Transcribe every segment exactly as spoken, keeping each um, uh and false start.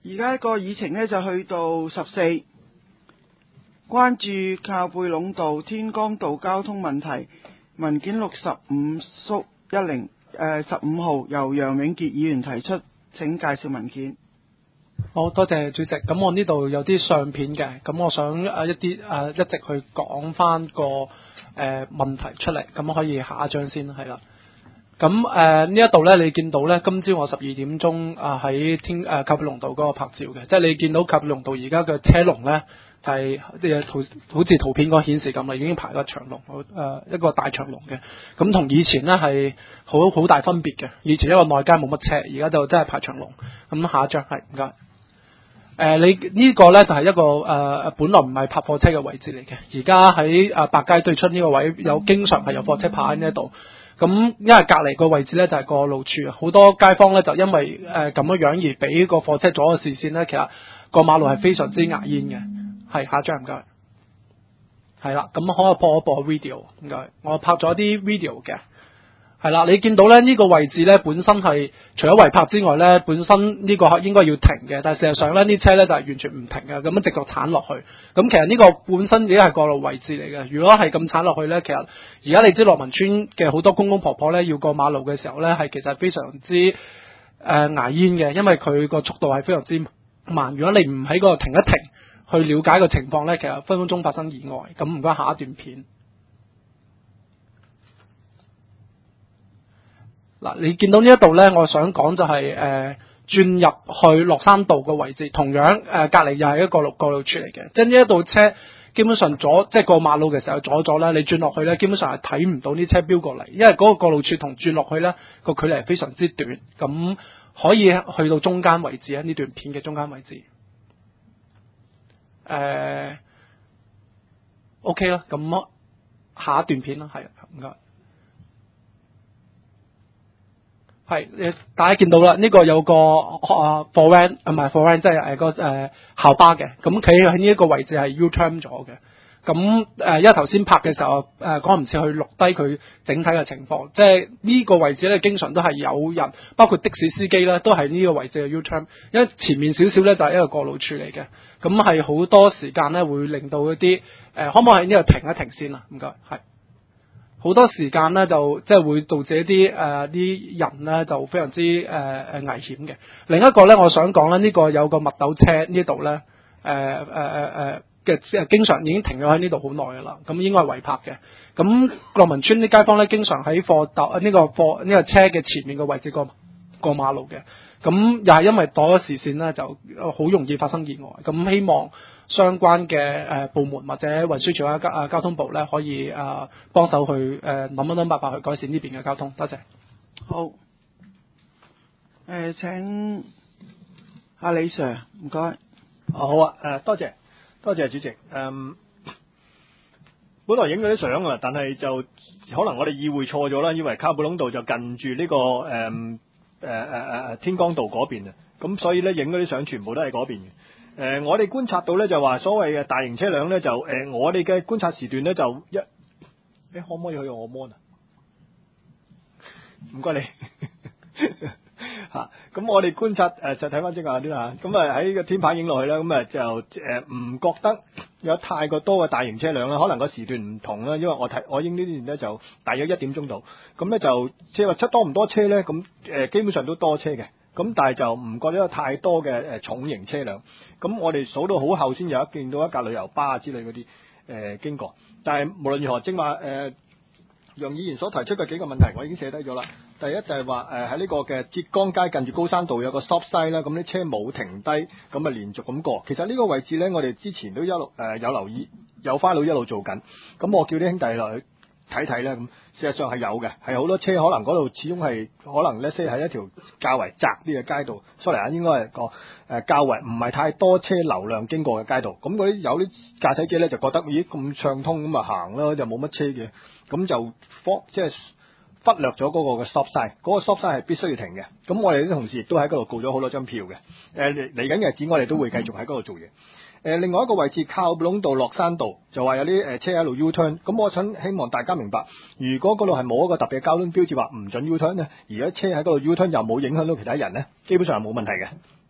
而家個議程呢，就去到十四，關注靠背壟道天光道交通問題，文件六十五縮一零誒十五號由楊永傑議員提出，請介紹文件。 好多謝主席。咁我呢度有啲相片嘅，咁我想誒一啲誒一直去講翻個誒、呃、問題出嚟，咁可以下一張先係啦。咁誒呢一度咧，你見到咧，今朝我十二點鐘啊喺天誒靠背壟道嗰個拍照嘅，即係你見到靠背壟道而家嘅車龍咧，就係啲圖好似圖片嗰個顯示咁啦，已經排個長龍，誒、呃、一個大長龍嘅。咁同以前咧係好好大分別嘅。以前一個內街冇乜車，而家就真係排長龍。咁下一張係唔該。誒、呃、你個呢個咧就係、是、一個誒、呃、本來唔係泊貨車嘅位置嚟嘅，而家喺誒百佳對出呢個位有經常係有貨車泊喺呢一度。咁因為隔離個位置咧就係、是、過路處啊，好多街坊咧就因為誒咁樣樣而俾個貨車阻咗視線咧，其實過馬路係非常之牙煙嘅。係下一張唔該。係啦，咁可以播一播 video 唔該。我拍咗啲 video 嘅。係啦，你見到咧呢、這個位置咧本身係除咗違泊之外咧，本身呢個應該要停嘅，但係事實上咧啲車咧就係、是、完全唔停嘅，咁樣直角鏟落去。咁其實呢個本身已經係過路位置嚟嘅。如果係咁鏟落去咧，其實而家你知樂民村嘅好多公公婆婆咧要過馬路嘅時候咧，係其實非常之誒、呃、牙煙嘅，因為佢個速度係非常之慢。如果你唔喺嗰度停一停去了解個情況咧，其實分分鐘發生意外。咁唔該下一段片。嗱，你見到呢一度咧，我想講就係、是、誒、呃、轉入去落山道嘅位置，同樣誒、呃、隔離又係一個路過路處嚟嘅，即係呢一度車基本上阻，即係過馬路嘅時候阻咗咧，你轉落去咧，基本上係睇唔到啲車飆過嚟，因為嗰個過路處同轉落去咧個距離係非常之短，咁可以去到中間位置啊，呢段片嘅中間位置。誒、呃、OK 啦，咁下一段片啦，係唔該。係，大家見到啦，呢、這個有個啊 for van 唔係 for van，即係誒個誒校巴嘅，咁企喺呢一個位置係 U-turn 咗嘅。咁誒，因為頭先拍嘅時候誒趕唔切去錄低佢整體嘅情況，即係呢個位置咧，經常都係有人，包括的士司機咧，都係呢個位置嘅 U-turn，因為前面少少咧就係一個過路處嚟嘅，咁係好多時間咧會令到一啲誒、呃，可唔可以喺呢度停一停先啊？唔該，係。好多時間咧就即係會導致一啲誒啲人咧就非常之誒誒、呃、危險嘅。另一個咧，我想講咧，呢、這個有個密斗車呢度咧，誒誒誒誒嘅經常已經停咗喺呢度好耐㗎啦。咁應該係違泊嘅。咁樂民村啲街坊咧，經常喺貨斗呢個貨呢、這個車嘅前面嘅位置過過馬路嘅。咁又係因為躲咗視線咧，就好容易發生意外。咁希望相關嘅誒、呃、部門或者運輸署啊交啊交通部咧，可以啊幫手去誒諗一諗辦法去改善呢邊嘅交通。多謝。 好。誒、呃、請阿李 Sir 唔該。 啊好啊，誒多謝多謝主席。誒、嗯，本來影咗啲相啊，但係就可能我哋意會錯咗啦，以為靠背壟道就近住呢、這個誒誒誒誒誒天光道嗰邊啊，咁所以咧影嗰啲相全部都係嗰邊嘅。誒、呃，我哋觀察到咧就話所謂嘅大型車輛咧就誒、呃，我哋嘅觀察時段咧就一，你可唔可以去我 mon 啊？唔該你嚇，咁、啊、我哋觀察誒、呃、就睇翻即係啲啦，咁啊喺個天棚影落去啦，咁啊就誒唔、呃、覺得有太過多嘅大型車輛啦，可能個時段唔同啦，因為我睇我影呢段咧就大約一點鐘度，咁咧就即係話出多唔多車咧，咁誒、呃、基本上都多車嘅。咁但係就唔覺得有太多嘅誒重型車輛，咁我哋數到好後先有一見到一架旅遊巴之類嗰啲誒經過，但係無論如何，正話誒楊議員所提出嘅幾個問題，我已經寫低咗啦。第一就係話誒喺呢個嘅浙江街近住高山道有個 stop sign 啦，咁啲車冇停低，咁啊連續咁過。其實呢個位置咧，我哋之前都一路誒、呃、有留意，有花佬一路做緊，咁我叫啲兄弟落去睇睇咧，咁事實上係有嘅，係好多車可能嗰度始終係可能咧，即係喺一條較為窄啲嘅街道，sorry啊，應該係個誒較為唔係太多車流量經過嘅街道。咁嗰啲有啲駕駛者咧就覺得咦咁暢通咁啊行啦，就冇乜車嘅，咁就方即係忽略咗嗰個嘅 stop sign，嗰個 stop sign 係必須要停嘅。咁我哋啲同事亦都喺嗰度告咗好多張票嘅。誒嚟緊嘅日子我哋都會繼續喺嗰度做嘢。誒，另外一個位置靠背壟道落山道就話有啲誒車喺度 U-turn， 咁我想希望大家明白，如果嗰度係冇一個特別嘅交通標誌話唔准 U-turn 咧，而家車喺嗰度 U-turn 又冇影響到其他人咧，基本上係冇問題嘅。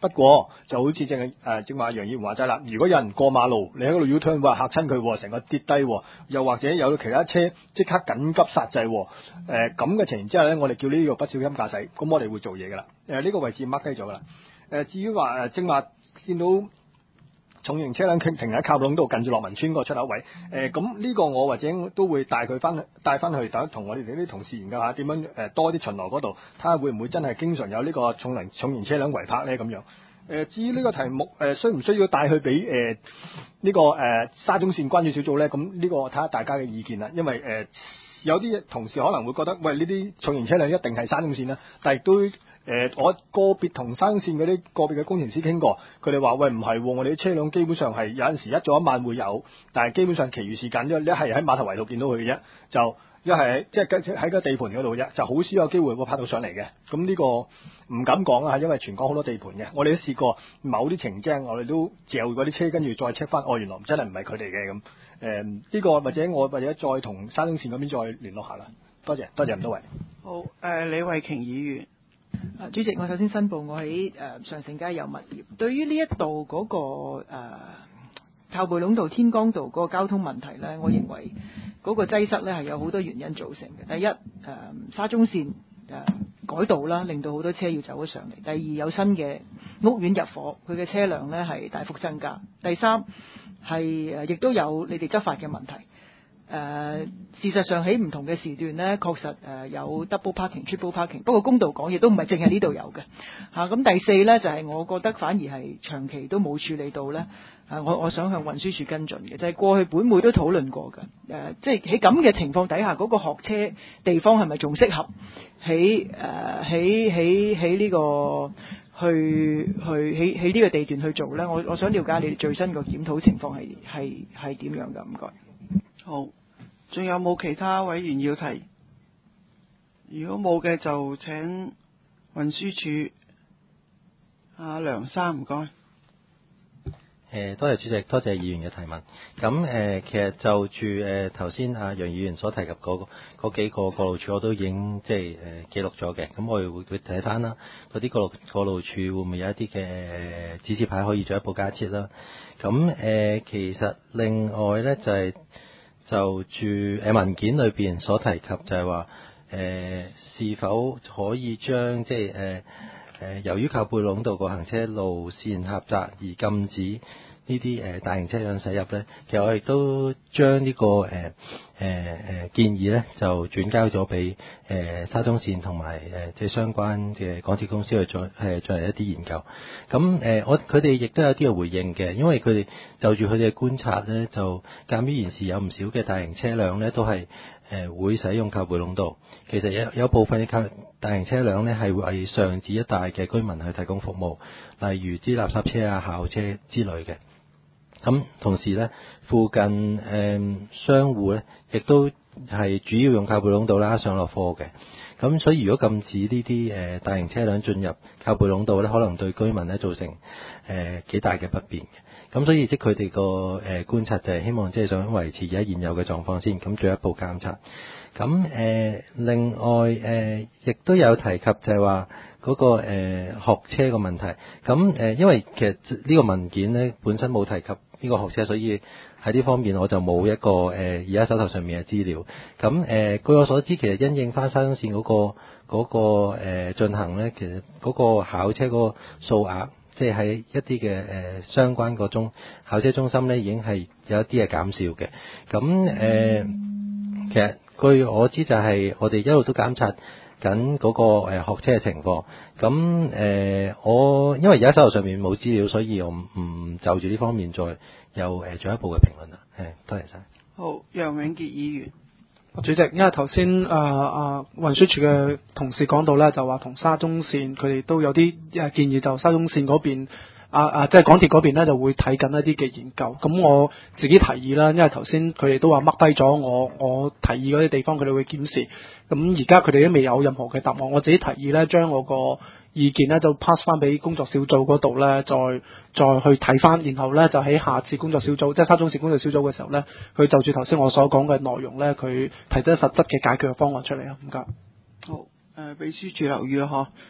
不過就好似正誒正話楊議員話齋啦，如果有人過馬路，你喺嗰度 U turn 話嚇親佢，成個跌低，又或者有其他車即刻緊急剎掣，誒咁嘅情形之下咧，我哋叫呢個不小心駕駛，咁我哋會做嘢噶啦。誒、呃、呢、這個位置 mark 低咗噶啦。誒、呃、至於話誒正話見到重型車輛停停喺靠路度近住樂民村個出口位，誒咁呢個我或者都會帶佢翻帶翻去，等同我哋啲同事研究下點樣誒、呃、多啲巡邏嗰度，睇下會唔會真係經常有呢個重型重型車輛違泊咧咁樣。誒、呃、至於呢個題目誒、呃、需唔需要帶去俾誒呢個誒、呃、沙中線關注小組咧？咁呢個睇下大家嘅意見啦，因為誒、呃、有啲同事可能會覺得喂，呢啲重型車輛一定係沙中線啦，但係都。誒、呃，我個別同沙中線嗰啲個別嘅工程師傾過，佢哋話喂唔係，我哋啲車輛基本上係有陣時一早一晚會有，但係基本上其餘時間一係喺碼頭圍度見到佢嘅啫，就一係即係喺個地盤嗰度啫，就好少有機會會拍到上嚟嘅。咁呢個唔敢講啊，因為全港好多地盤嘅，我哋都試過某啲情況，我哋都嚼嗰啲車，跟住再 check 翻，哦原來真係唔係佢哋嘅咁。誒、呃、呢、這個或者我或者再同沙中線嗰邊再聯絡下啦。多謝，多謝咁多位。 好，誒、呃、李慧瓊議員。 啊，主席，我首先申報我喺誒、呃、上城街有物業。對於呢一度嗰、那個誒、呃、靠背壟道天光道嗰個交通問題呢，我認為嗰個擠塞呢係有好多原因造成嘅。第一，誒、呃、沙中線誒、呃、改道啦，令到好多車要走咗上嚟。第二，有新嘅屋苑入伙，佢嘅車輛呢係大幅增加。第三，係誒亦都有你哋執法嘅問題。誒、呃、事實上喺唔同嘅時段呢，確實誒、呃、有 double parking、triple parking。不過公道講，亦都唔係淨係呢度有嘅嚇。咁、啊、第四呢，就係、是、我覺得反而係長期都冇處理到呢。啊，我我想向運輸署跟進嘅，就係、是、過去本會都討論過嘅。誒、呃，即係喺咁嘅情況底下，嗰、那個學車地方係咪仲適合喺誒喺喺喺呢個去去喺喺呢個地段去做呢？我我想了解你哋最新個檢討情況係係係點樣㗎？唔該。 好。仲有冇其他委員要提？如果冇嘅，就請運輸署阿梁生，唔該。 誒、呃，多謝主席，多謝議員嘅提問。咁誒、呃，其實就住誒頭先阿楊議員所提及嗰嗰幾個過路處，我都已經即係誒記錄咗嘅。咁我哋會會睇翻啦，嗰啲過路過路處會唔會有一啲嘅指示牌可以進一步加設啦？咁誒、呃，其實另外咧就係、是。就住誒文件裏邊所提及就係話誒是否可以將即係誒誒由於靠背壟道個行車路線狹窄而禁止呢啲誒大型車輛駛入咧，其實我亦都將呢、這個誒誒誒建議咧就轉交咗俾誒沙中線同埋誒即係相關嘅港鐵公司去再誒進行一啲研究。咁誒我佢哋亦都有啲嘅回應嘅，因為佢哋就住佢哋嘅觀察咧，就鑑於現時有唔少嘅大型車輛咧都係誒會使用靠背壟道，其實有有部分嘅靠大型車輛咧係為上址一帶嘅居民去提供服務，例如啲垃圾車啊、校車之類嘅。咁同時咧，附近誒、嗯、商戶咧，亦都係主要用靠背壟道啦上落貨嘅。咁所以如果禁止呢啲誒大型車輛進入靠背壟道咧，可能對居民咧造成誒、呃、幾大嘅不便嘅。咁所以即佢哋個誒觀察就係希望即係想維持而家現有嘅狀況先，咁進一步監察。咁誒、呃、另外誒亦、呃、都有提及就係話嗰個誒、呃、學車個問題。咁誒、呃、因為其實呢個文件咧本身冇提及呢個學車，所以喺呢方面我就冇一個誒而家手頭上面嘅資料。咁誒、呃、據我所知，其實因應翻沙中線嗰、嗰個嗰、嗰個誒進行咧，其實嗰個考車嗰個數額，即係喺一啲嘅誒相關個中考車中心咧，已經係有一啲係減少嘅。咁誒、呃、其實據我知就係我哋一路都監察緊嗰個誒學車嘅情況。咁誒、呃、我因為而家手頭上面冇資料，所以我唔唔就住呢方面再有誒進一步嘅評論啦。誒，多謝晒。 好，楊永傑議員。 主席，因為頭先誒誒運輸署嘅同事講到咧，就話同沙中線佢哋都有啲誒建議，就沙中線嗰邊啊啊，即係港鐵嗰邊咧就會睇緊一啲嘅研究。咁我自己提議啦，因為頭先佢哋都話 mark 低咗我我提議嗰啲地方，佢哋會檢視。咁而家佢哋都未有任何嘅答案，我自己提議咧，將我個意見咧就 pass 翻俾工作小組嗰度咧，再再去睇翻，然後咧就喺下次工作小組，即係沙中線工作小組嘅時候咧，佢就住頭先我所講嘅內容咧，佢提出實質嘅解決嘅方案出嚟啊！唔該。 好，誒、呃，秘書處留意啦，嗬。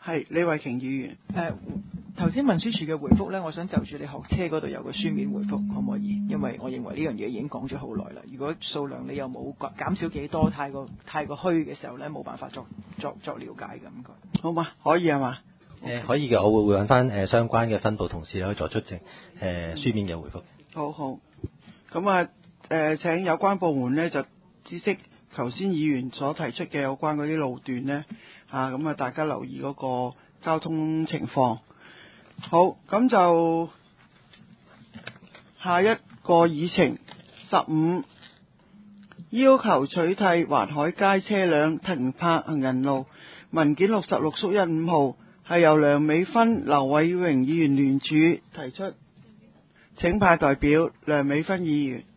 係李慧瓊議員。 誒頭先運輸署嘅回覆呢，我想就住你學車嗰度有個書面回覆，可唔可以？因為我認為呢樣嘢已經講咗好耐啦。如果數量你又冇減少幾多，太過太過虛嘅時候呢，冇辦法作作作了解嘅，唔該。 好嘛，可以係嘛？ 誒、呃、可以嘅，我會會揾翻誒相關嘅分部同事咧，可以作出正誒、呃、書面嘅回覆。 好好。咁啊誒，請有關部門呢就知悉頭先議員所提出嘅有關嗰啲路段呢，嚇咁啊，大家留意嗰個交通情況。好，咁就下一個議程十五，要求取締環海街車輛停泊行人路。文件六十六縮一五號係由梁美芬、劉偉榮議員聯署提出，請派代表梁美芬議員。